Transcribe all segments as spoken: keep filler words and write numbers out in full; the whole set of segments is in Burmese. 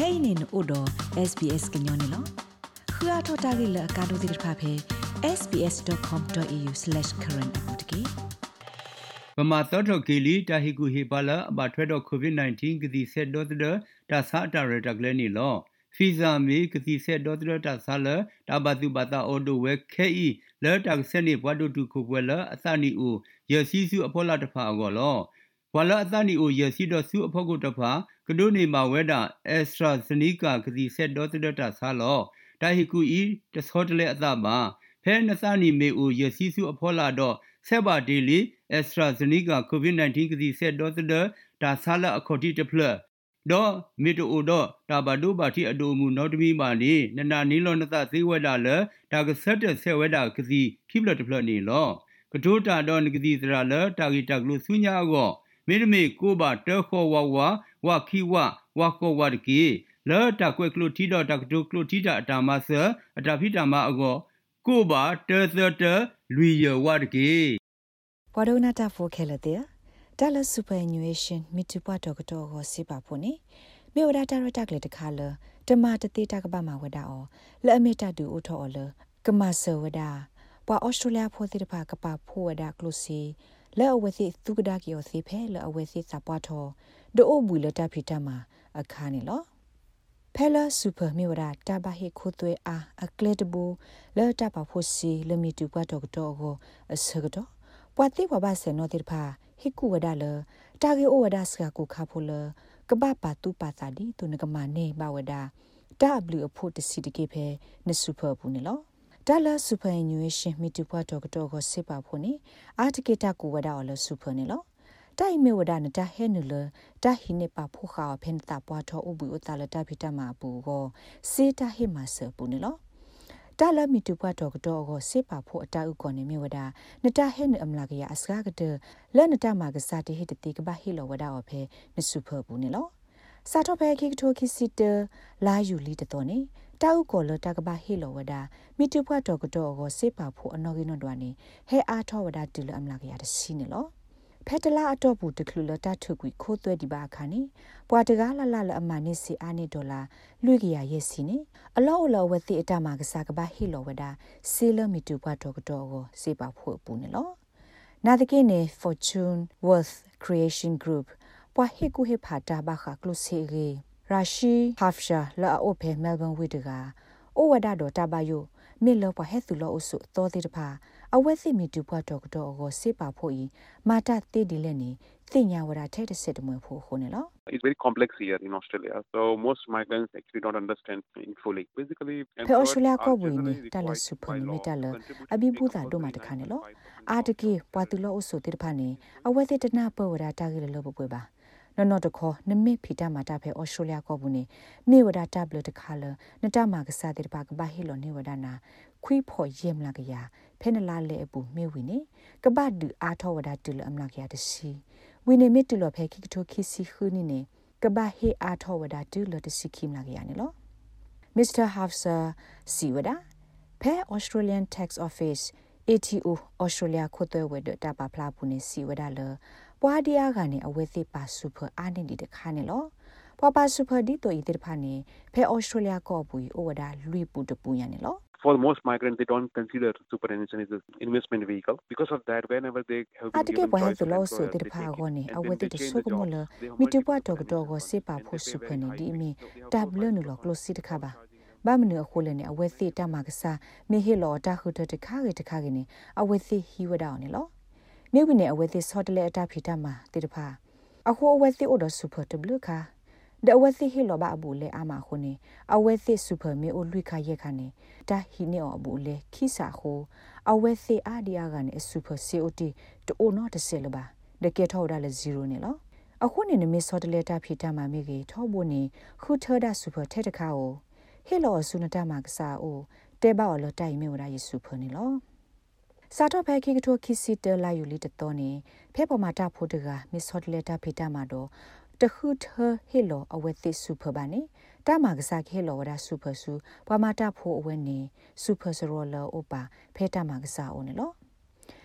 kainin odo S B S gnyone lo khua thota gi la ka do dir pha phe s b s dot com dot a u slash current apotki ပမာတော်တော်ကီလီတာဟီကူဟီပါလာအဘထွဲတော့ COVID nineteen ကတိဆက်တော့တဲ့တာစာတာရတကလည်းနီလောဖီဇာမီကတိဆက်တော့တဲ့တာစာလတာဘတူဘတာအော်ဒိုဝဲခဲဤလဲတာဆက်နေဘွားတို့တူခုပွဲလအသနီအိုရစီစုအဖော်လာတဖာအောလောဘွာလာအသနီအိုရစီတော့စုအဖော်ကိုတဖာကဒိုနေမှာဝဲတာအက်စထရာဇနီကာကတိဆက်တော့တဲ့တာစာလောတာဟီကူဤတဆောတလေအသပါဖဲနသနီမေအိုရစီစုအဖော်လာတော့ဆက်ပါဒေလီအက်စထရာဇနီကာ COVID nineteen ကတိဆက်တော့တဲ့တာဆာလာအခေါ်တီတဖလတော့မီတိုအိုတော့တာဘဒိုဘာတီအဒိုမူနောက်တမီမာနေနနာနီလောနသသေးဝဲတာလဲတာကဆက်တဲ့ဆက်ဝဲတာကတိခိပလတဖလနေလောကဒိုတာတော့ကတိသရာလဲတာဂီတက်လို့ဆုညာကောမေရမေကိုပါတဲခေါ်ဝဝဝခီဝဝကောဝဒကီလဲတာကွက်ကလို့တီတော့တာကဒိုကလို့တီတာအတာမဆာအတာဖိတာမအကောကိုပါတဲသတဲ့လူရဝဒကီပဝဒနာတာဖိုခဲလတဲ့ဒါလစူပါအနျူအေးရှင်းမီတူပါတော့ကတော့ကိုစီပါဖို့နေမေဝဒတာရတက်လေတခါလတမတတိတကပမှာဝဒါအောလဲအမီတာတူဦးထော်လကမဆဝဒါပွာဩစတြေးလျဖိုတိတဖာကပဖိုဝဒါကလုစီလဲအဝစီသူကဒါကီယောစီဖဲလဲအဝစီစပွားထောဒိုအိုဘူးလတာဖီတမှာအခါနေလောဖဲလာစူပါမေဝဒတာဘဟိခိုသွေအာအကလက်တဘူလဲတာပါဖို့စီလဲမီတူပါတော့ကတော့ကိုအစကတော့ပွာတိဝဘာဆေနိုတိဖာဟိကူဝဒါလတာဂေအိုဝဒါစကကူခါဖိုလကပပါတူပါသာဒီတုနကမနေဘဝဒါတာဘလူအဖို့တစီတကေဖဲနစူပါဘူးနေလောဒါလစူပါအနျူအေးရှင်းမီတူပွားတော့ကတော့ကိုစစ်ပါဖို့နေအာတကေတာကူဝဒါအော်လစူပါနေလောတိုင်မေဝဒါနတာဟဲနလတာဟိနေပါဖို့ခါဖန်တာပွားတော့ဥဘူးအတလတာဖိတမှာဘူးကိုစေတာဟိမဆပူနေလောတာလမီတူပွားတော့ကတော့ကိုစစ်ပါဖို့အတာဥကောနေမေဝဒါနတာဟဲနအမလာကရအစကားကတလဲနတာမာကစားတိဟိတတိကဘာဟီလောဝဒါအဖေနစုဖဘူးနေလောစာတော့ဖဲခိကထိုခိစီတလာယူလီတတော်နေတာဥကောလတာကဘာဟီလောဝဒါမီတူပွားတော့ကတော့ကိုစစ်ပါဖို့အနော်ကင်းတော့နေဟဲအားထောဝဒါတူလအမလာကရတစီနေလောဖက်တလာအတော့ဘူးတကလူလတာထုကွီခိုးသွဲဒီပါခါနေပွာတကားလလလအမနစ်စီအာနေဒေါ်လာလွေကရရဲ့စီနေအလောအလောဝသိအတမကစားကပါဟီလောဝဒါဆေလမီတူဘတ်တော့ကတော့ကိုစေပါဖို့ပူနေလောနာတကိနေ Fortune Wealth Creation Group ပွာဟီကူဟေဖာတာဘာခကလုစီရီရာရှိဟာဖရှာလာအိုဖေမဲလ်ဘန်ဝီတကအိုဝဒါတော့တဘယိုမေလောပဟဲသူလောအဆုတော်တိတဖာအဝဲစီမီတူဘတ်တော့ကတော့ကိုစေပါဖို့ဤမာတာတေဒီလက်နေတင်ညာဝရထဲတစစ်တမွေဖို့ခုန်လော It's very complex here in Australia. So most migrants actually don't understand it fully. Basically, for Australia ko buini tala super mi tala abi buda do ma takhane lo adike pwatulo uso te phane awethe tana pawara ta gele lo bwe ba no no takho nimi phita ma ta phe Australia ko buni mi wada tablet takhala nata ma ka sa te ba ka ba hi lo ne wada na khwi pho yem la ka ya phe na la le apu mi wi ni ka ba du a tho wada tu lo amla ka ya de si wi ne mi tu lo phe ki tho ki si khu ni ne ka ba hi a tho wada tu lo de si kim la ka ya ni lo Mister Hafsa Siwada Pe Australian Tax Office A T O Australia ခွတ်သွဲဝဲတာပါဖလာပူနေစီဝဒါလပွားဒီယာကနေအဝဲသိပါဆူဖာအာနေဒီတခါနေလောပွာပါဆူဖာဒီတိုဤတိဖာနေဖဲ Australia ကောပူဩဝဒါလွိပူတပူရနေလော For most migrants, they don't consider superannuation as an investment vehicle. Because of that, whenever they have been given choice of employer, they take it. And then they change the job. Mi tu pa to to go se pa pho su phe ne di mi tablo nu lo close si takha ba ba mnu a khole ne awe thi ta ma ka sa mi he lo ta khu ta takha ge takha ge ne awe thi hi wa da ne lo mi wi ne awe thi so de le ata phi ta ma ti ta pha a khu awe thi o do su pho tablo kha de awe thi hi lo ba abu le a ma khu ne awe thi super mi o lui kha ye kha ne ta hi ne o abu le khi sa khu awe thi a dia ga ne super cot to o no de se lo ba de ke tho da le zero ne lo အခုနေနမစ်စောတလက်တာဖိတာမှာမိကြီးထောဖို့နေခုထောဒါဆူဖာထဲတခါကိုဟေလောဆုနတာမှာကစားအိုတဲဘောလတိုင်မေဝဒါယေစုဖနေလောစာတော့ဖဲခိကထိုခိစီတလာယူလီတတော်နေဖဲပေါ်မှာတာဖို့တကမစ်စောတလက်တာဖိတာမှာတော့တခုထဟေလောအဝဲသစ်ဆူဖပါနေတာမှာကစားဟေလောဝဒါဆူဖဆူပေါ်မှာတာဖို့အဝဲနေဆူဖစရောလောအိုပါဖဲတာမှာကစားအိုနေလော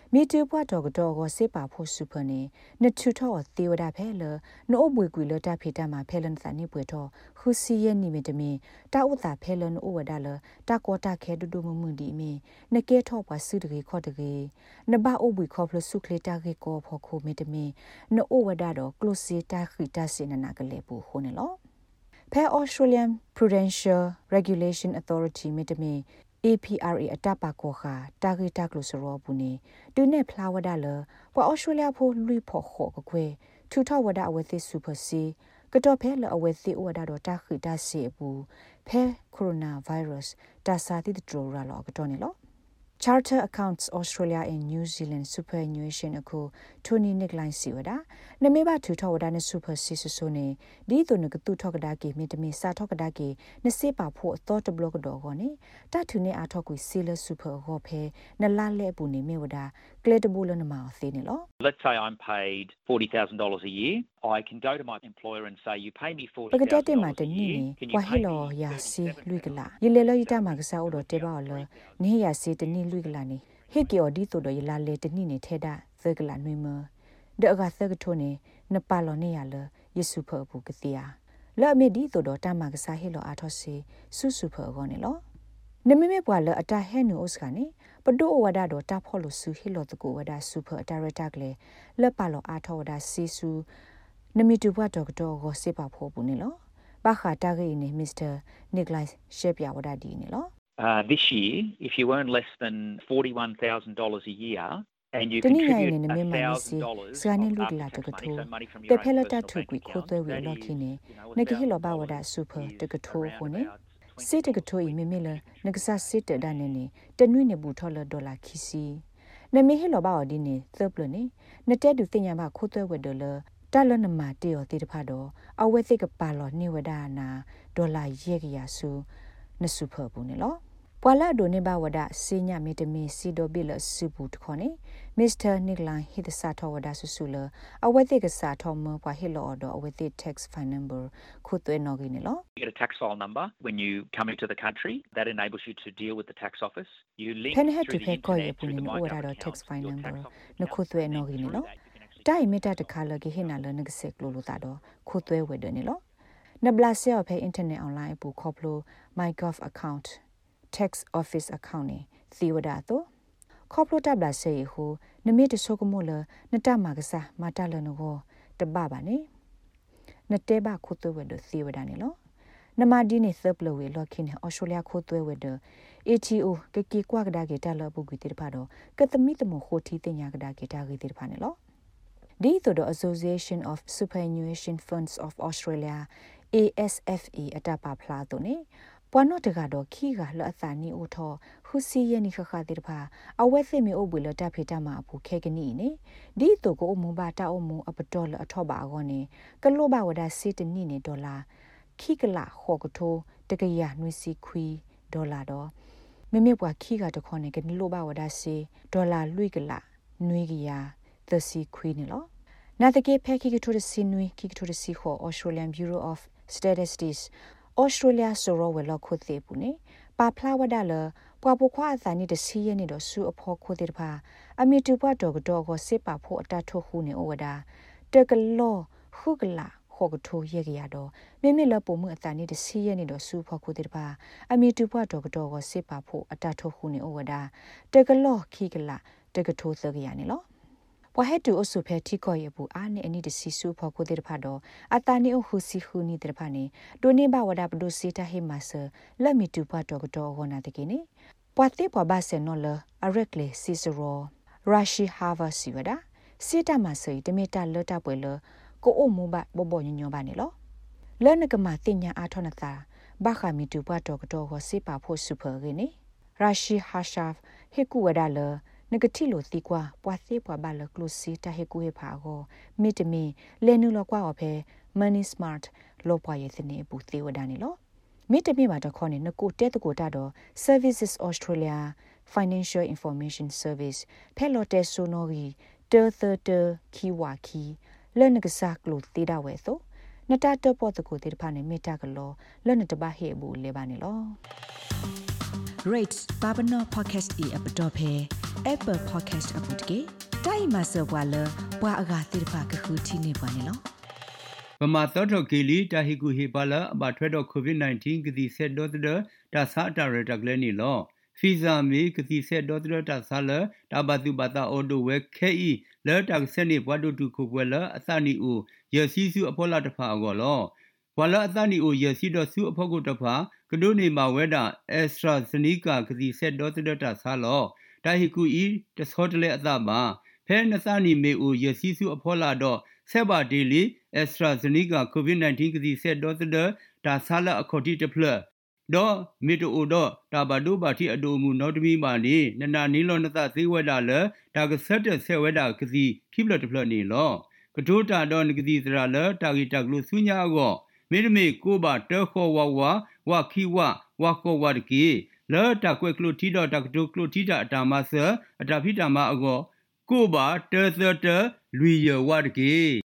มีตูปวดอกดอกเสปาโพสุพเนนทุทอติวดาเพลโนอบวยกุลตาพิตามาเพลันสันนิปวยทอคุซีเยนิมิตเมตาอุตาเพลันโอวดาลตากอตาแคดุดุมมุนดีเมนเกทอปวาสุดเกคอดเกนบาอบวยคอพลสุคเลตาเกกอพอโคเมตเมนโอวดาดอกลุซีตาခိตาเสนนากเลปูโคเนลอแพ Australian Prudential Regulation Authority มิตเม A P R A အတပါကောခာတာဂီတာကလို့ဆိုတော့ဘူးနေဒုနဲ့ဖလာဝဒါလပွာဩစတြေးလျဖိုလူဖို့ခော့ကွယ်ထူထောက်ဝဒါအဝဲသစ်ဆူပစီကတော့ဖဲလအဝဲသစ်ဝဒါတော့တာခိတာစီဘူးဖဲကိုရိုနာဗိုင်းရပ်စ်တာစာတိတဒရလာလောကတော့နေလော Charter Accounts Australia and New Zealand Superannuation အခုထိုနီနစ်လိုင်းစီဝဒါနမေဘထူထောက်ဝဒါနဲ့ Super စီဆဆိုနေဒီတုန်ကတူထောက်ကဒါကေမီတမီစာထောက်ကဒါကေနစေပါဖို့အသောတဘလော့ကတော့ကောနေတထူနေအားထောက်ကွေစီလ Super ဟောဖဲနလာလဲပူနေမေဝဒါကလက်တဘူလနမအသေးနေလော Let's say I'm paid forty thousand dollars a year. I can go to my employer and say you pay me forty thousand dollars a year. ပကတဲ့မှာတနည်းဝါဟီလောယာစီလွိကလာယလေလောယတာမှာကစားတော့တေပါလောနေယာစီတနည်းလွိကလာနေဟေကီအော်ဒီဆိုတော့ယလာလေတနည်းနေထဲတာသကလာနွေမဒေအကသကထုနေနပါလောနေရလယေစုဖေဘူးကတိယာလောအမေဒီဆိုတော့တာမှာကစားဟေလောအာထောစီဆုစုဖေကောနေလောနမေမေပွာလအတာဟဲနူဥစကနေပဒိုဝဒါတော့တာဖောလို့ဆူဟီလောတကူဝဒါဆူဖာဒါရတာကလေလက်ပါလောအာထောဝဒါစီဆူနမီတူဘတ်တော့တော့ကိုစေပါဖို့ဘူးနေလောဘာခါတာဂိနေမစ္စတာနစ်လိုက်ရှေပြဝဒါဒီနေလော Uh, this year, if you earn less than forty-one thousand dollars a year and you contribute one thousand dollars after tax money, so money from your own personal bank account, that is, you know, one thousand dollars super is tekato hone around about se tekato i memela nagsa sit da ne ne tanwi ne bu thola dollar khisi na me helo ba odi ne thuplo ne na te du tinya ba khotwe we dollar ta lo na ma te yo te da pha do awe thik ka pa lo ni wada na dollar ye ga ya su na super bu ne lo ပွာလာဒိုနေဘဝဒစညမီတမီစီဒိုဘီလစုဘူးတခေါနေမစ္စတာနစ်လိုင်းဟိတစာထောဝဒဆူဆူလအဝဲတိကစာထောမပွာဟီလောဒအဝဲတိ tax file number ခုသွဲနော်ဂီနေလော You get a tax file number when you come into the country that enables you to deal with the tax office. You link through the internet through the MyGov tax file number နခုသွဲနော်ဂီနေလောတိုင်မီတာတခါလကေဟိနာလနကစက်ကလိုလိုတာတော့ခုသွဲဝဲတယ်နေလောနဘလာဆေအဖေ internet online ပူခေါပလို MyGov account tax office account နေသီဝဒါတော့ခေါပလိုတဘလာဆေဟိုနမေတဆိုကမိုလနတမကစားမတလနကိုတပပါနေနတဲဘခုသွဲဝဲဒသီဝဒါနေလောနမဒီနေသပလဝဲလော်ခင်အော်စတြေးလျခုသွဲဝဲဒ A T O ကကီကွာကဒါကေတလပုဂီတိဖာတော့ကတမီတမခိုတီတင်ညာကဒါကေတာဂီတိဖာနေလောဒီဆိုတော့ Association of Superannuation Funds of Australia A S F A အတပါဖလာတော့နေပွာနော့တကတော့ခီကလအသာနီအိုထောဟူစီယနီခခတိတဖာအဝဲသိမီအိုဘွေလတဖေတမှာဘူးခဲကနီနေဒီတုကိုအမဘာတာအမအပတော်လအထောပါကောနေကလောဘဝဒစီတနီနေဒေါ်လာခိကလာခောကထိုတကရနွေစီခွီဒေါ်လာတော့မိမိပွားခိကတခေါနေကလောဘဝဒစီဒေါ်လာလွိကလာနွေကရသစီခွီနေလောနာတကေဖဲခိကထိုရစီနွေခိကထိုရစီခော Australian Bureau of Statistics Australia ဆိုရောဝဲလောက်ခုသေးဘူးနေပါဖလာဝဒါလပွားပခွာအသနိတစီရနေတော့ဆူအဖို့ခုသေးတဖာအမီတူပွားတော့ကတော့ကိုစစ်ပါဖို့အတထုတ်ခုနေဩဝဒါတကလောခုကလာခောကထိုရေကရတော့မိမိလပုံမှုအသနိတစီရနေတော့ဆူဖို့ခုသေးတဖာအမီတူပွားတော့ကတော့ကိုစစ်ပါဖို့အတထုတ်ခုနေဩဝဒါတကလောခိကလာတကထိုသကရနေလောဝဟဲတူအဆုဖဲတီကိုရဘူးအာနေအနိတစီဆူဖို့ကိုတဲ့ဖာတော့အတာနီအဟူစီခူနီတဲ့ဖာနေဒိုနေဘဝဒပဒိုစီတာဟေမဆာလက်မီတူပါတော့ကတော့ဝနာတကိနေပွာတိပွာဘဆန်နော်လအရက်လေစီစရောရာရှိဟာဗာစီဝဒစီတာမဆိတမီတာလတာပွဲလကိုအိုမူဘဘဘညညဘာနေလောလဲနကမတင်ညာအာထောနတာဘာခမီတူပါတော့ကတော့ဟောစီပါဖို့ဆူဖာကိနေရာရှိဟာရှာဖ်ဟေကူဝဒါလနဂတိလိုတီကွာပွားသေးပွားပါလကလုစီတဟေကူဟေဖာကိုမိတမီလဲနူလောကွာအဖေ money smart လောပွားရဲ့စနေဘူးသေးဝဒနေလောမိတမီမှာတော့ခေါနေနကိုတဲတကိုတာတော့ Services Australia Financial Information Service ဖဲလော်တဲဆိုနိုဂီတေသတေခီဝါခီလဲနကစားကလုတီဒါဝဲဆိုနတာတပေါ်တကိုတေဖာနေမိတာကလောလဲနတဘဟေဘူးလေပါနေလော Rates Babano Podcast e app dot phe Apple Podcast အပုတ်ကေတိုင်မဆောဘွာလဘွာအဂါတိဖာကခုတီနေပွားနေလောပမာတော်တော်ကီလီတာဟီကူဟီပါလာအဘထွဲတော့ COVID nineteen ကတိဆက်တော့တဲ့တာစာတာရတကလည်းနေလောဖီဇာမီကတိဆက်တော့တဲ့တာစာလတာဘသူဘတာအော်ဒိုဝဲခဲဤလဲတာဆက်နေဘွားတို့တူခုပွဲလအသနီအိုရစီစုအဖော်လာတဖာကောလောဘွာလအသနီအိုရစီတော့စုအဖော်ကိုတဖာကဒိုနေမှာဝဲတာအက်စထရာဇနီကာကတိဆက်တော့တဲ့တာစာလောတာဟီကူဤတစောတလဲအသပါဖဲနသနီမေအိုရစီစုအဖော်လာတော့ဆက်ပါဒေလီအက်စထရာဇနီကာ COVID nineteen ကတိဆက်တော့တဲ့တာဆာလအခေါ်တီတဖလတော့မီတိုအိုတော့တာဘဒိုဘာတီအဒိုမူနော်တမီမာနေနနာနီလောနသသေးဝဲတာလဲတာကဆက်တဲ့ဆက်ဝဲတာကစီခိပလတဖလနေလောကဒိုတာတော့ကတိသရာလဲတာဂီတက်လို့ဆူညာကောမေဒမေကိုပါတဲခေါ်ဝဝဝခီဝဝကောဝဒကီလဲတာကွဲကလို့တီတော့တာကဒိုကလို့တီတာအတာမဆအတာဖိတာမအကောကိုပါတဲသတဲလူရဝဒကီ